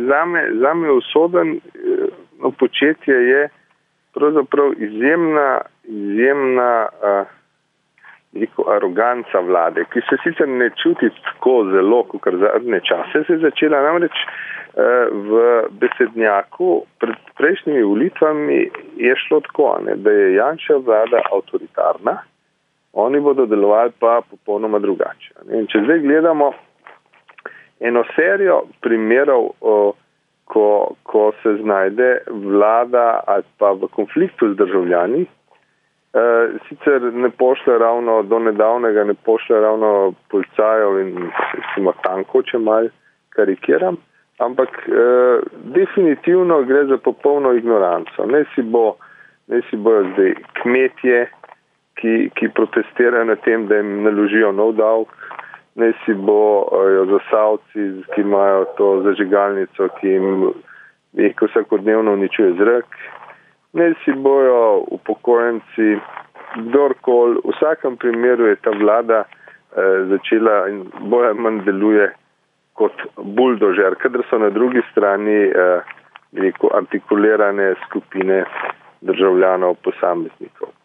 zame usoden početje je pravzaprav izjemna aroganca vlade, ki se sicer ne čuti tako zelo, kot zadnje čase se je začela, namreč v besednjaku pred prejšnjimi volitvami je šlo tako, da je Janševa vlada avtoritarna, oni bodo delovali pa popolnoma drugače. In če zdaj gledamo eno serijo primerov, ko se znajde vlada ali pa v konfliktu z državljani, sicer ne pošlje ravno, do nedavnega ne pošlje ravno policajev in recimo tankov, če malo karikiram, ampak definitivno gre za popolno ignoranco. Ne si bojo zdaj kmetje, ki protestirajo na tem, da jim naložijo nov davek, ne si bojo Zasavci, ki imajo to zažigalnico, ki jim vsakodnevno uničuje zrak, ne si bojo upokojenci, kdorkoli. V vsakem primeru je ta vlada začela in bolj ali manj deluje kot buldožer, kadar so na drugi strani artikulirane skupine državljanov, posameznikov.